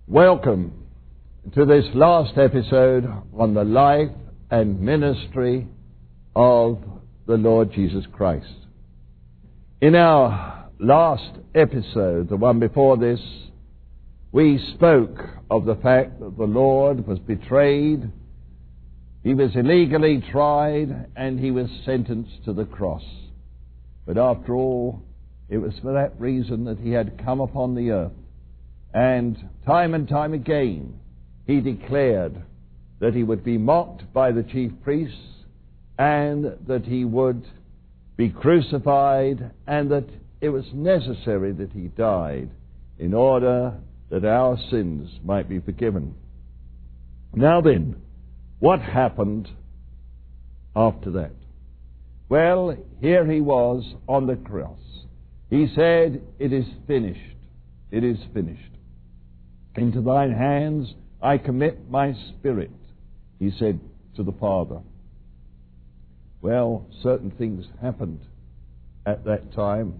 Welcome to this last episode on the life and ministry of the Lord Jesus Christ. In our last episode, the one before this, we spoke of the fact that the Lord was betrayed, he was illegally tried, and he was sentenced to the cross. But after all, it was for that reason that he had come upon the earth. And time again, he declared that he would be mocked by the chief priests, and that he would be crucified, and that it was necessary that he died in order that our sins might be forgiven. Now then, what happened after that? Well, here he was on the cross. He said, "It is finished. It is finished. Into thine hands I commit my spirit," he said to the Father. Well, certain things happened at that time.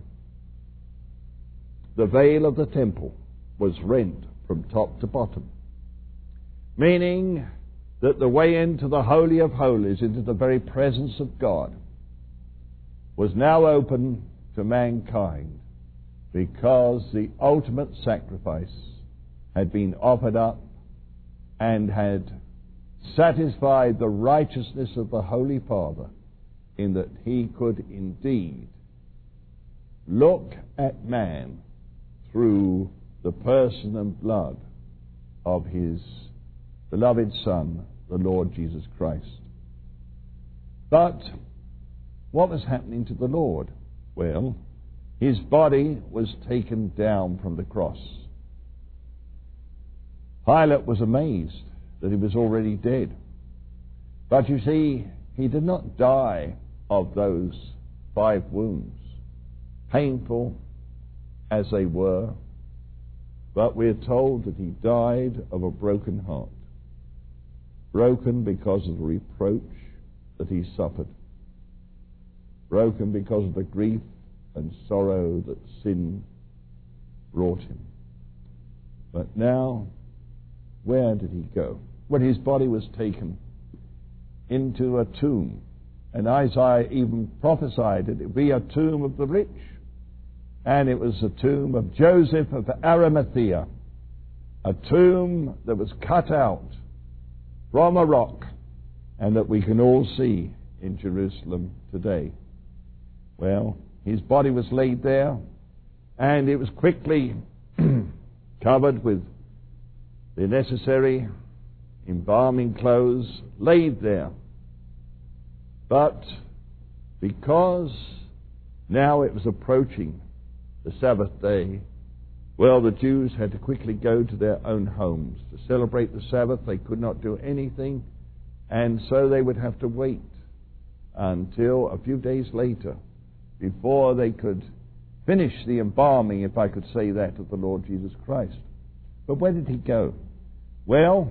The veil of the temple was rent from top to bottom, meaning that the way into the Holy of Holies, into the very presence of God, was now open to mankind, because the ultimate sacrifice had been offered up and had satisfied the righteousness of the Holy Father, in that he could indeed look at man through the person and blood of his beloved Son, the Lord Jesus Christ. But what was happening to the Lord? Well, his body was taken down from the cross. Pilate was amazed that he was already dead. But you see, he did not die of those 5 wounds, painful as they were, but we're told that he died of a broken heart, broken because of the reproach that he suffered, broken because of the grief and sorrow that sin brought him. But now, where did he go? Well, his body was taken into a tomb, and Isaiah even prophesied it would be a tomb of the rich, and it was a tomb of Joseph of Arimathea, a tomb that was cut out from a rock, and that we can all see in Jerusalem today. Well, his body was laid there, and it was quickly covered with the necessary embalming clothes, laid there. But because now it was approaching the Sabbath day, well, the Jews had to quickly go to their own homes. To celebrate the Sabbath, they could not do anything, and so they would have to wait until a few days later before they could finish the embalming, if I could say that, of the Lord Jesus Christ. But where did he go? Well,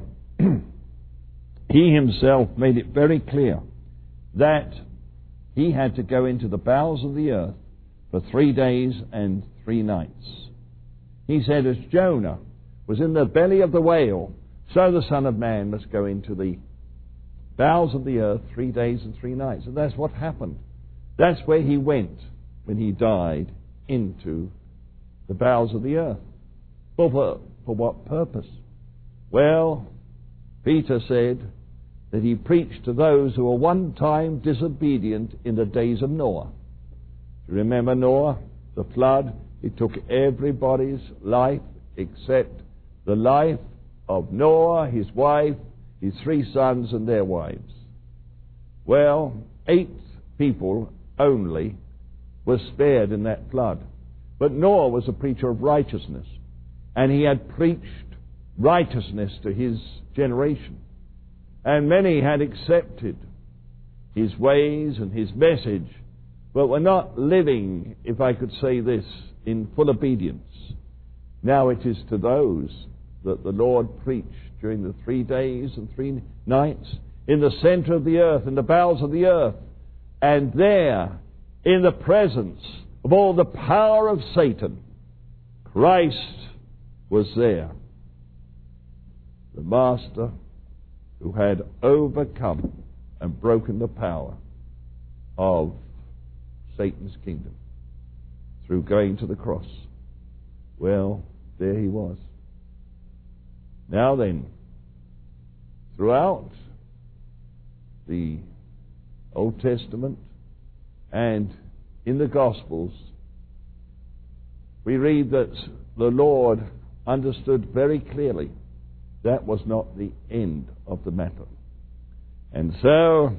he himself made it very clear that he had to go into the bowels of the earth for 3 days and 3 nights. He said, as Jonah was in the belly of the whale, so the Son of Man must go into the bowels of the earth 3 days and 3 nights. And that's what happened. That's where he went when he died, into the bowels of the earth. For what purpose? Well, Peter said that he preached to those who were one time disobedient in the days of Noah. You remember Noah, the flood? It took everybody's life except the life of Noah, his wife, his 3 sons and their wives. Well, 8 people only were spared in that flood. But Noah was a preacher of righteousness, and he had preached righteousness to his generation. And many had accepted his ways and his message, but were not living, if I could say this, in full obedience. Now it is to those that the Lord preached during the 3 days and 3 nights in the center of the earth, in the bowels of the earth, and there, in the presence of all the power of Satan, Christ was there. the Master who had overcome and broken the power of Satan's kingdom through going to the cross. Well, there he was. Now then, throughout the Old Testament and in the Gospels, we read that the Lord understood very clearly that was not the end of the matter. And so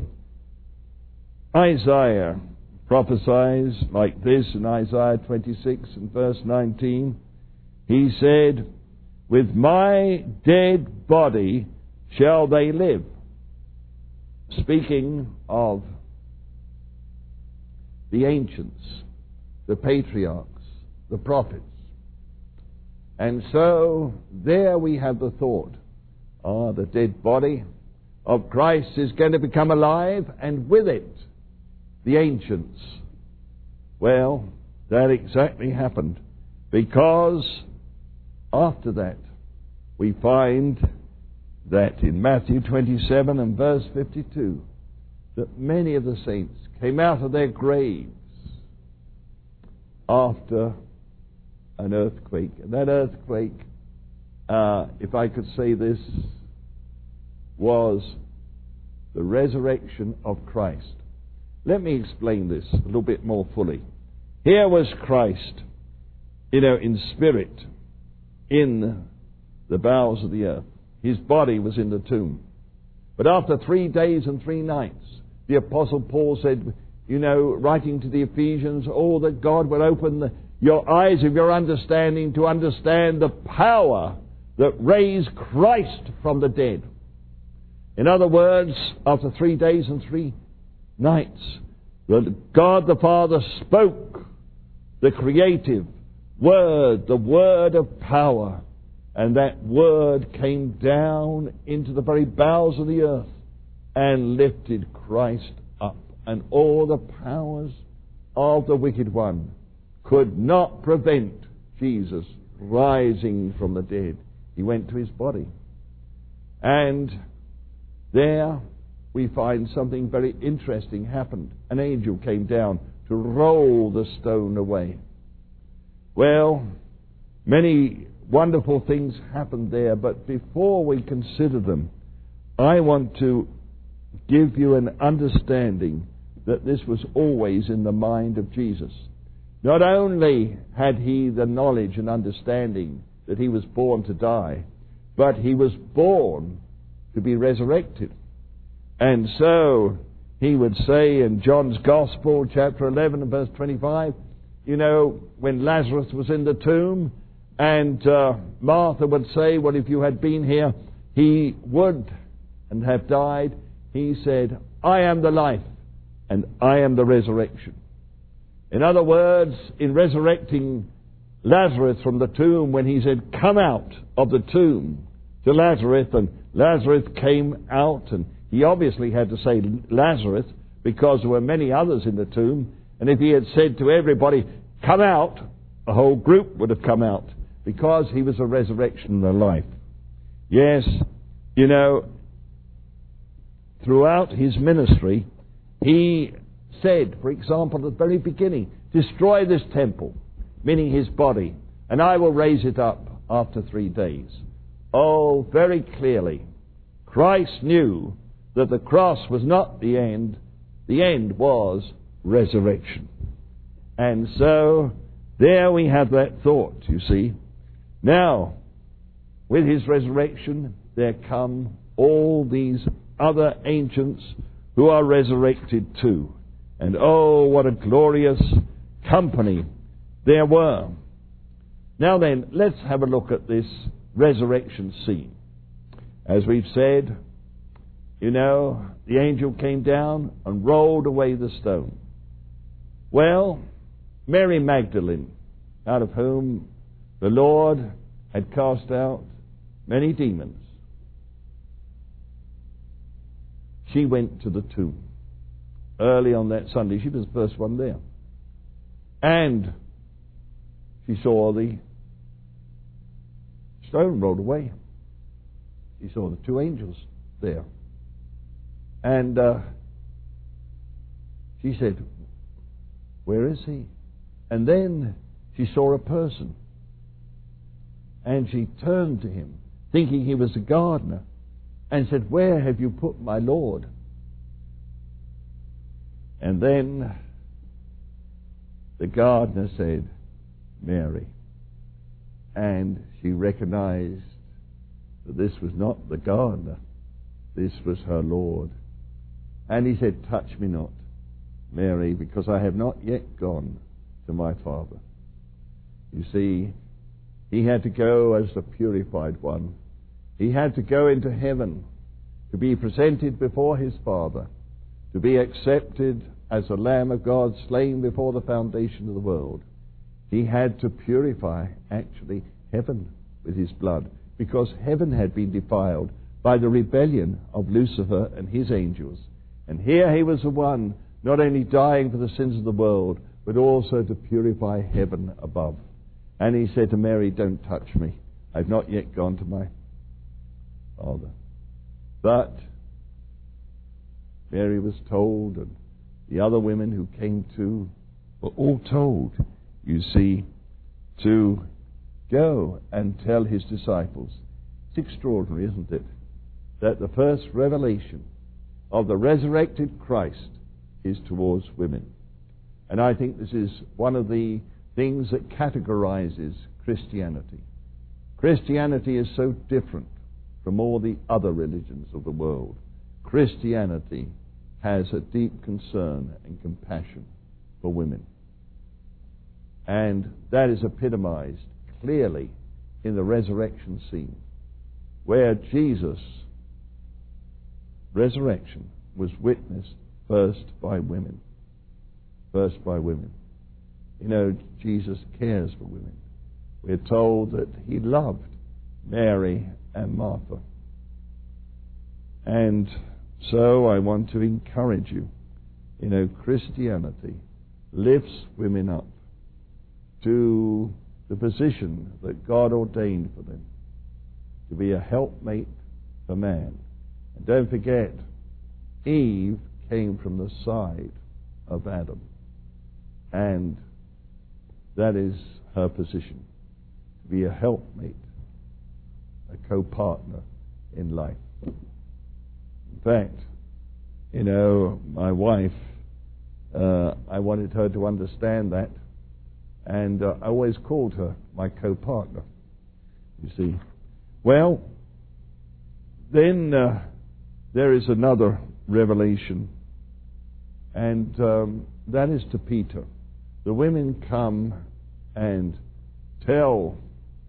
Isaiah prophesies like this in Isaiah 26 and verse 19. He said, "With my dead body shall they live." Speaking of the ancients, the patriarchs, the prophets. And so there we have the thought, the dead body of Christ is going to become alive, and with it, the ancients. Well, that exactly happened, because after that, we find that in Matthew 27 and verse 52, that many of the saints came out of their graves after an earthquake. And that earthquake, if I could say this, was the resurrection of Christ. Let me explain this a little bit more fully. Here was Christ, in spirit, in the bowels of the earth. His body was in the tomb. But after 3 days and 3 nights, the Apostle Paul said, writing to the Ephesians, that God would open your eyes of your understanding to understand the power that raised Christ from the dead. In other words, after 3 days and 3 nights, that God the Father spoke the creative word, the word of power, and that word came down into the very bowels of the earth and lifted Christ up. And all the powers of the wicked one could not prevent Jesus rising from the dead. He went to his body. And there we find something very interesting happened. An angel came down to roll the stone away. Well, many wonderful things happened there, but before we consider them, I want to give you an understanding that this was always in the mind of Jesus. Not only had he the knowledge and understanding that he was born to die, but he was born to be resurrected. And so he would say in John's Gospel, chapter 11 and verse 25, when Lazarus was in the tomb, and Martha would say, well, if you had been here, he would and have died. He said, I am the life and I am the resurrection. In other words, in resurrecting Lazarus from the tomb, when he said, come out of the tomb to Lazarus, and Lazarus came out, and he obviously had to say Lazarus because there were many others in the tomb, and if he had said to everybody, come out, the whole group would have come out, because he was a resurrection and a life. Yes, throughout his ministry, he said, for example, at the very beginning, destroy this temple, meaning his body, and I will raise it up after 3 days. Oh, very clearly, Christ knew that the cross was not the end. The end was resurrection. And so, there we have that thought, you see. Now, with his resurrection, there come all these other ancients who are resurrected too. And oh, what a glorious company there were. Now then, let's have a look at this resurrection scene. As we've said, the angel came down and rolled away the stone. Well, Mary Magdalene, out of whom the Lord had cast out many demons, she went to the tomb early on that Sunday. She was the first one there. And she saw the stone rolled away. she saw the two angels there. And she said, "Where is he?" And then she saw a person. And she turned to him, thinking he was a gardener, and said, "Where have you put my Lord?" And then the gardener said, "Mary." And she recognized that this was not the gardener. This was her Lord. And he said, "Touch me not, Mary, because I have not yet gone to my Father." You see, he had to go as the purified one. He had to go into heaven to be presented before his Father, to be accepted as the Lamb of God slain before the foundation of the world. He had to purify, actually, heaven with his blood, because heaven had been defiled by the rebellion of Lucifer and his angels. And here he was the one, not only dying for the sins of the world, but also to purify heaven above. And he said to Mary, "Don't touch me. I've not yet gone to my Father." But Mary was told, and the other women who came too were all told, you see, to go and tell his disciples. It's extraordinary, isn't it, that the first revelation of the resurrected Christ is towards women. And I think this is one of the things that categorizes Christianity. Christianity is so different from all the other religions of the world. Christianity has a deep concern and compassion for women. And that is epitomized clearly in the resurrection scene, where Jesus' resurrection was witnessed first by women. First by women. You know, Jesus cares for women. We're told that he loved Mary and Martha. And so I want to encourage you. You know, Christianity lifts women up to the position that God ordained for them, to be a helpmate for man. And don't forget, Eve came from the side of Adam. And that is her position, to be a helpmate, a co-partner in life. In fact, you know, my wife, I wanted her to understand that, and I always called her my co-partner, you see. Well, then there is another revelation, and that is to Peter. The women come and tell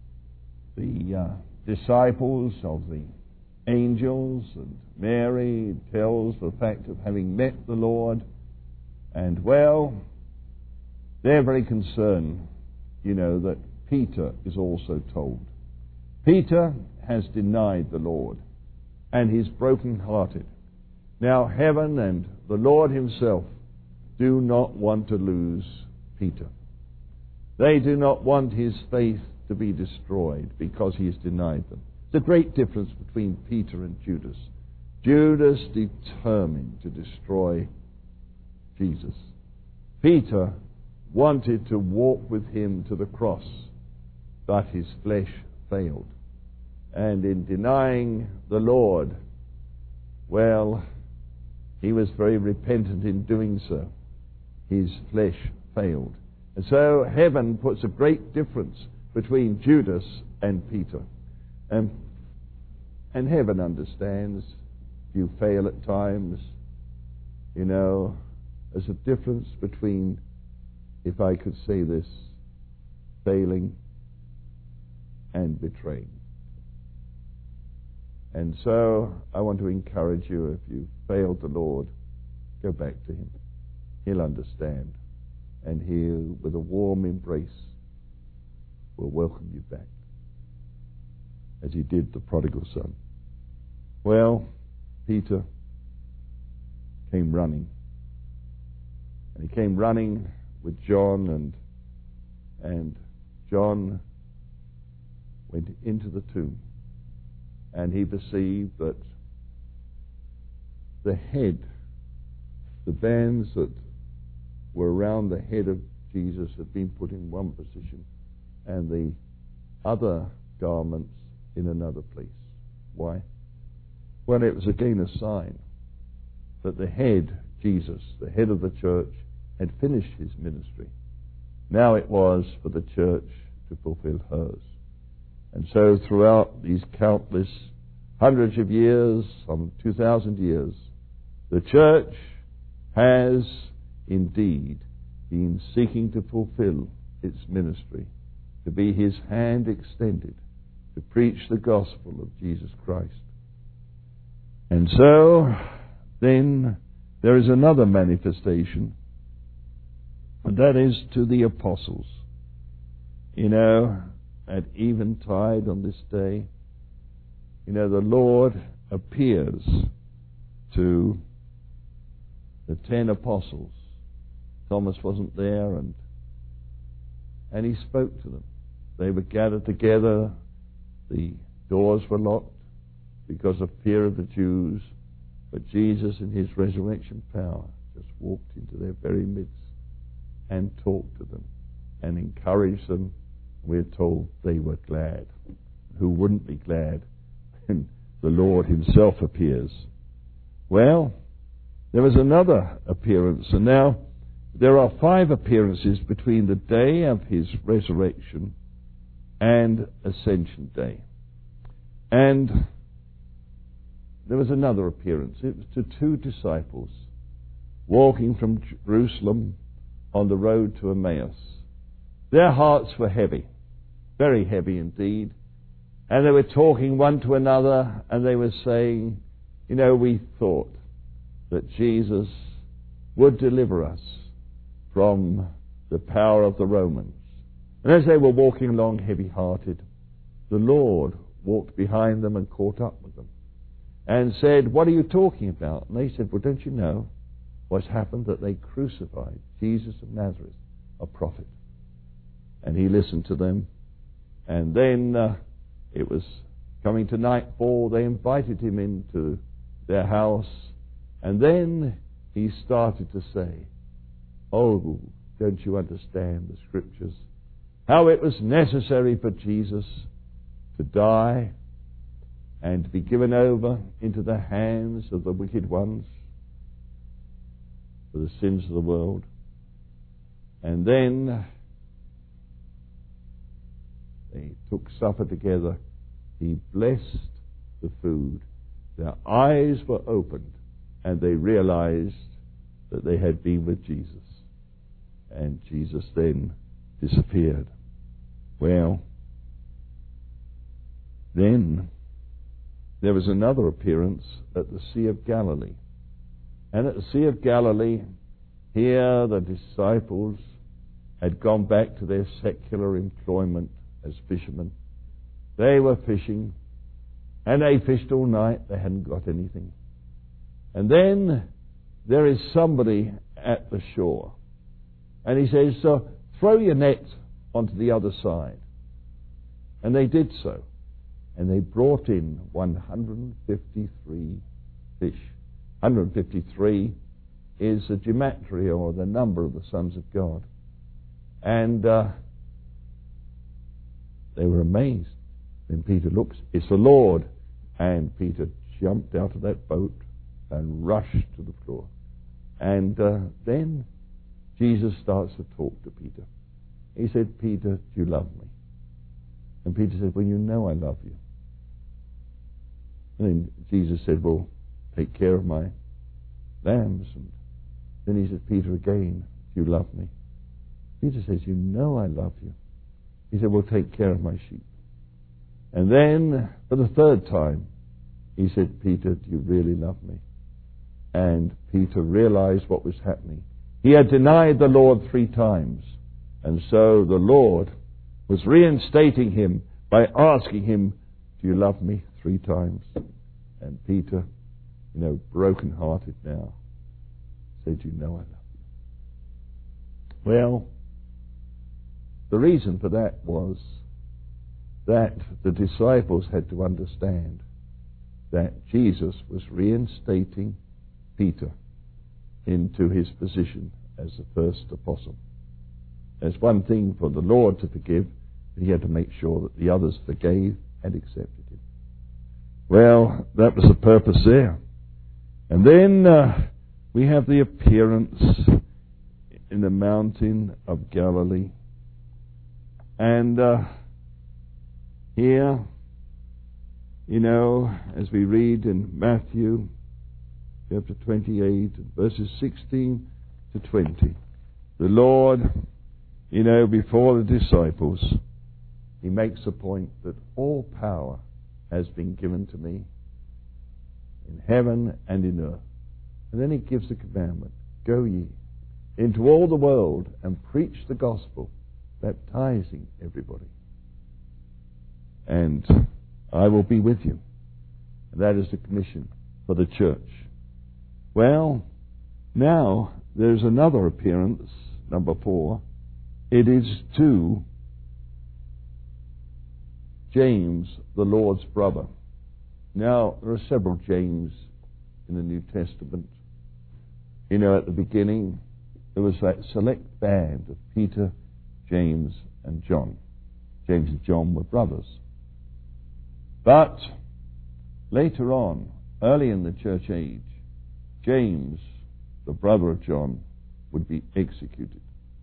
the disciples of the angels, and Mary tells the fact of having met the Lord, and well, they're very concerned, you know, that Peter is also told. Peter has denied the Lord, and he's broken-hearted. Now, heaven and the Lord himself do not want to lose Peter. They do not want his faith to be destroyed because he has denied them. There's a great difference between Peter and Judas. Judas determined to destroy Jesus. Peter wanted to walk with him to the cross, but his flesh failed. And in denying the Lord, well, he was very repentant in doing so. His flesh failed. And so heaven puts a great difference between Judas and Peter. And heaven understands you fail at times. You know, there's a difference between, if I could say this, failing and betraying. And so I want to encourage you, if you failed the Lord, go back to him. He'll understand. And he, with a warm embrace, will welcome you back, as he did the prodigal son. Well, Peter came running. And he came running with John, and John went into the tomb. and he perceived that the bands that were around the head of Jesus had been put in one position, and the other garments in another place. Why? Well, it was again a sign that the head, Jesus, the head of the church, had finished his ministry. Now it was for the church to fulfill hers. And so throughout these countless hundreds of years, some 2,000 years, the church has indeed been seeking to fulfill its ministry, to be his hand extended, to preach the gospel of Jesus Christ. And so, then, there is another manifestation, and that is to the apostles. You know, at eventide on this day, you know, the Lord appears to the 10 apostles. Thomas wasn't there, and he spoke to them. They were gathered together. The doors were locked because of fear of the Jews. But Jesus, in his resurrection power, just walked into their very midst and talked to them and encouraged them. We're told they were glad. Who wouldn't be glad when the Lord himself appears? Well, there was another appearance, and now there are 5 appearances between the day of his resurrection and Ascension Day. And there was another appearance. It was to 2 disciples walking from Jerusalem on the road to Emmaus. Their hearts were heavy, very heavy indeed. And they were talking one to another, and they were saying, you know, we thought that Jesus would deliver us from the power of the Romans. And as they were walking along heavy-hearted, the Lord walked behind them and caught up with them and said, what are you talking about? And they said, well, don't you know what's happened? That they crucified Jesus of Nazareth, a prophet. And he listened to them. And then it was coming to nightfall. They invited him into their house. And then he started to say, oh, don't you understand the Scriptures? How it was necessary for Jesus to die and to be given over into the hands of the wicked ones for the sins of the world. And then they took supper together. He blessed the food. Their eyes were opened, and they realized that they had been with Jesus. And Jesus then disappeared. Well, then there was another appearance at the Sea of Galilee. And at the Sea of Galilee, here the disciples had gone back to their secular employment as fishermen. They were fishing, and they fished all night. They hadn't got anything. And then there is somebody at the shore. And he says, so throw your net onto the other side. And they did so. And they brought in 153 fish. 153 is the gematria, or the number of the sons of God. And they were amazed. Then Peter looks, it's the Lord. And Peter jumped out of that boat and rushed to the floor. And then Jesus starts to talk to Peter. He said, Peter, do you love me? And Peter said, well, you know I love you. And then Jesus said, well, take care of my lambs. And then he said, Peter, again, do you love me? Peter says, you know I love you. He said, well, take care of my sheep. And then, for the 3rd time, he said, Peter, do you really love me? And Peter realized what was happening. He had denied the Lord 3 times. And so the Lord was reinstating him by asking him, do you love me 3 times? And Peter, broken-hearted now, said, you know I love you. Well, the reason for that was that the disciples had to understand that Jesus was reinstating Peter into his position as the first apostle. There's one thing for the Lord to forgive, but he had to make sure that the others forgave and accepted him. Well, that was the purpose there. And then we have the appearance in the mountain of Galilee. And here, as we read in Matthew chapter 28, verses 16 to 20, the Lord, before the disciples, he makes a point that all power has been given to me in heaven and in earth. And then he gives the commandment, go ye into all the world and preach the gospel, baptizing everybody. And I will be with you. And that is the commission for the church. Well, now there's another appearance, number 4. It is to James, the Lord's brother. Now, there are several James in the New Testament. At the beginning, there was that select band of Peter, James, and John. James and John were brothers. But later on, early in the church age, James, the brother of John, would be executed.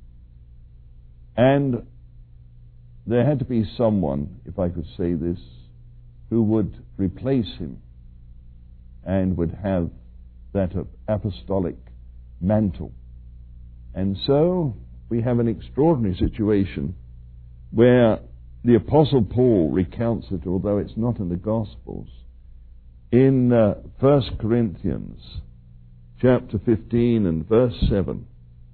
And there had to be someone, if I could say this, who would replace him and would have that apostolic mantle. And so we have an extraordinary situation where the Apostle Paul recounts it, although it's not in the Gospels. In 1 Corinthians chapter 15 and verse 7,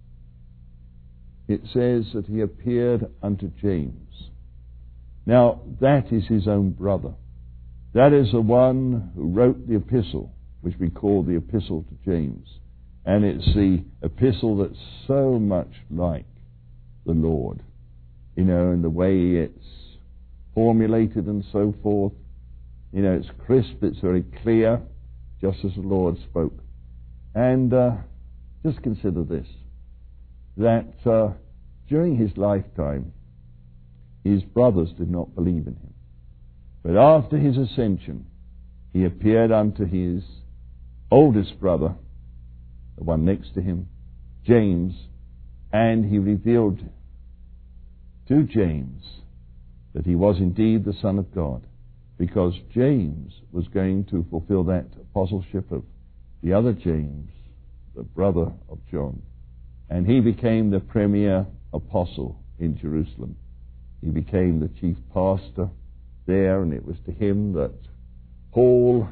it says that he appeared unto James. Now, that is his own brother. That is the one who wrote the epistle, which we call the Epistle to James. And it's the epistle that's so much like the Lord, in the way it's formulated and so forth. It's crisp, it's very clear, just as the Lord spoke. And just consider this, that during his lifetime, his brothers did not believe in him. But after his ascension, he appeared unto his oldest brother, the one next to him, James, and he revealed to James that he was indeed the Son of God, because James was going to fulfill that apostleship of the other James, the brother of John. And he became the premier apostle in Jerusalem. He became the chief pastor there, and it was to him that Paul,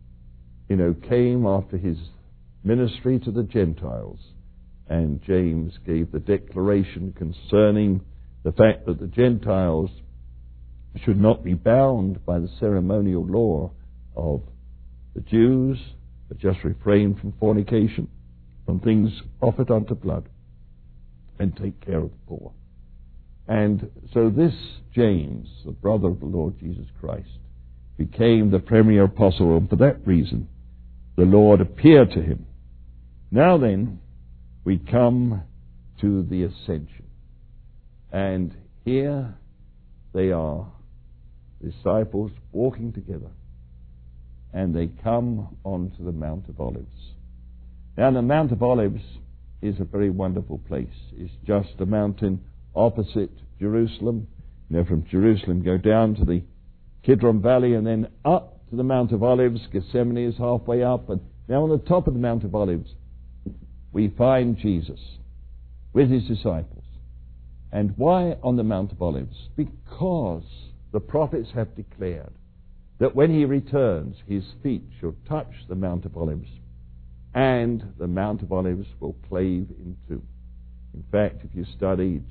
came after his ministry to the Gentiles. And James gave the declaration concerning the fact that the Gentiles should not be bound by the ceremonial law of the Jews, but just refrain from fornication, from things offered unto blood, and take care of the poor. And so this James, the brother of the Lord Jesus Christ, became the premier apostle, and for that reason the Lord appeared to him. Now then, we come to the ascension. And here they are, disciples walking together, and they come onto the Mount of Olives. Now the Mount of Olives is a very wonderful place. It's just a mountain opposite Jerusalem. From Jerusalem go down to the Kidron Valley and then up to the Mount of Olives. Gethsemane is halfway up, and now on the top of the Mount of Olives we find Jesus with his disciples. And why on the Mount of Olives? Because the prophets have declared that when he returns, his feet shall touch the Mount of Olives, and the Mount of Olives will clave in two. In fact, if you study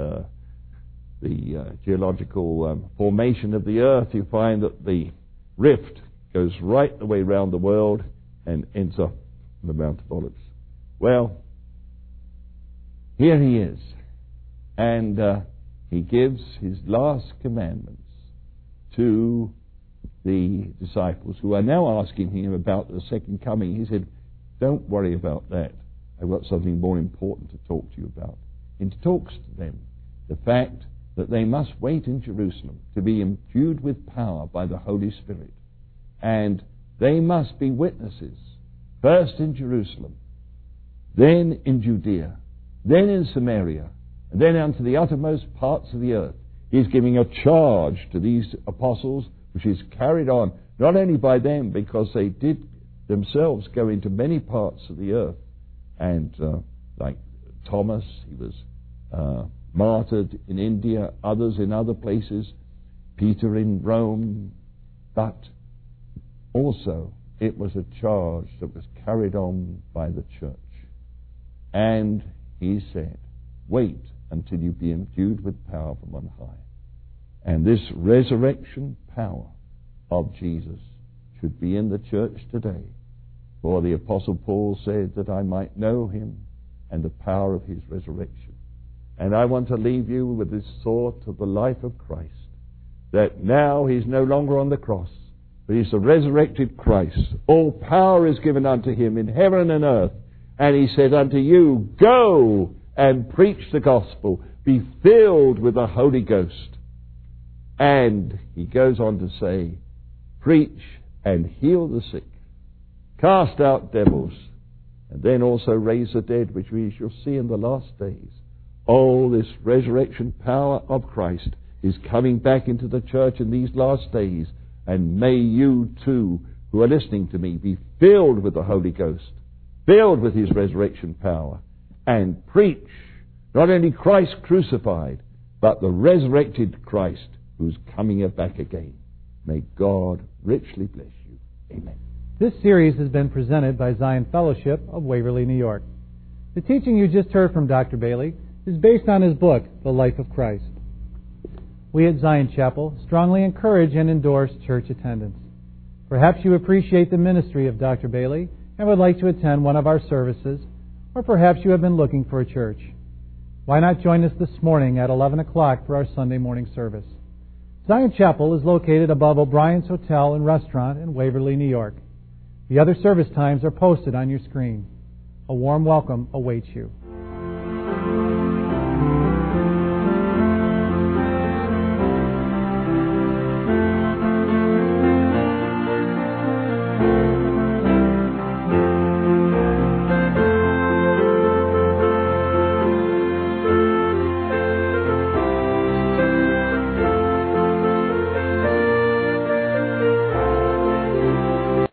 the geological formation of the earth, you find that the rift goes right the way around the world and ends up on the Mount of Olives. Well, here he is, and he gives his last commandments to the disciples who are now asking him about the second coming, he said, don't worry about that. I've got something more important to talk to you about. And he talks to them the fact that they must wait in Jerusalem to be endued with power by the Holy Spirit. And they must be witnesses, first in Jerusalem, then in Judea, then in Samaria, and then unto the uttermost parts of the earth. He's giving a charge to these apostles, which is carried on not only by them, because they did themselves go into many parts of the earth, and like Thomas, he was martyred in India, others in other places, Peter in Rome, but also it was a charge that was carried on by the church. And he said, wait until you be endued with power from on high. And this resurrection power of Jesus should be in the church today. For the Apostle Paul said that I might know him and the power of his resurrection. And I want to leave you with this thought of the life of Christ, that now he's no longer on the cross, but he's the resurrected Christ. All power is given unto him in heaven and earth. And he said unto you, go and preach the gospel, be filled with the Holy Ghost. And he goes on to say, preach and heal the sick, cast out devils, and then also raise the dead, which we shall see in the last days. Oh, this resurrection power of Christ is coming back into the church in these last days. And may you too, who are listening to me, be filled with the Holy Ghost, filled with his resurrection power, and preach not only Christ crucified, but the resurrected Christ who's coming back again. May God richly bless you. Amen. This series has been presented by Zion Fellowship of Waverly, New York. The teaching you just heard from Dr. Bailey is based on his book, The Life of Christ. We at Zion Chapel strongly encourage and endorse church attendance. Perhaps you appreciate the ministry of Dr. Bailey and would like to attend one of our services, or perhaps you have been looking for a church. Why not join us this morning at 11 o'clock for our Sunday morning service? Zion Chapel is located above O'Brien's Hotel and Restaurant in Waverly, New York. The other service times are posted on your screen. A warm welcome awaits you.